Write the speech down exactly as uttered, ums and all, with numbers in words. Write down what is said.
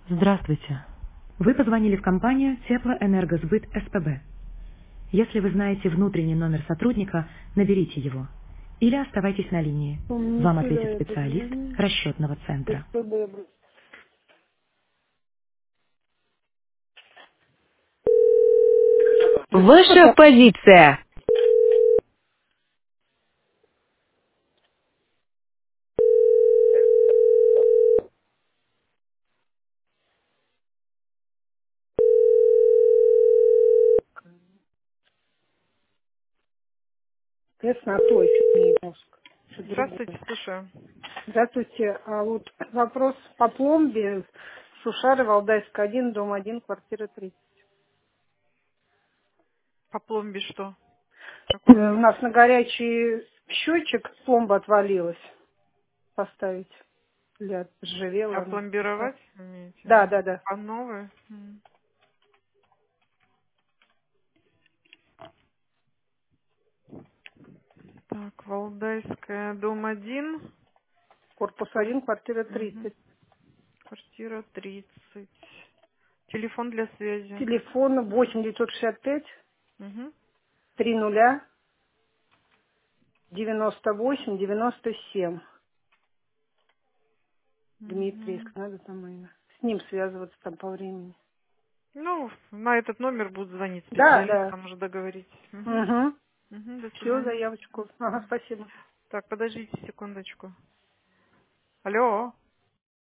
Здравствуйте. Вы позвонили в компанию Теплоэнергосбыт СПБ. Если вы знаете внутренний номер сотрудника, наберите его. Или оставайтесь на линии. Он не Вам сюда ответит я специалист позвоню. расчетного центра. СПБ. Ваша позиция. Ясно, а то чуть не немножко. Что-то Здравствуйте, другое. слушаю. Здравствуйте. А вот вопрос по пломбе. Сушары, Валдайская, один, дом один, квартира три. По пломбе что? Э, Какой У вопрос? нас на горячий счетчик пломба отвалилась. Поставить. Для А ржавела она. пломбировать имеете в Да, виду? да, да. А новые? М. Так, Валдайская, дом один, Корпус квар- один, квартира мгм, тридцать. квартира тридцать. Телефон для связи. Телефон восемь девятьсот шестьдесят пять Мгм, три нуля девяносто восемь девяносто семь. Дмитриевск, мгм. надо там имя. С ним связываться там по времени. Ну, на этот номер будет звонить Да, специалист, да. там уже договоритесь. Мгм, Угу. мгм, до Все, свидания. заявочку. Ага, спасибо. Так, подождите секундочку. Алло.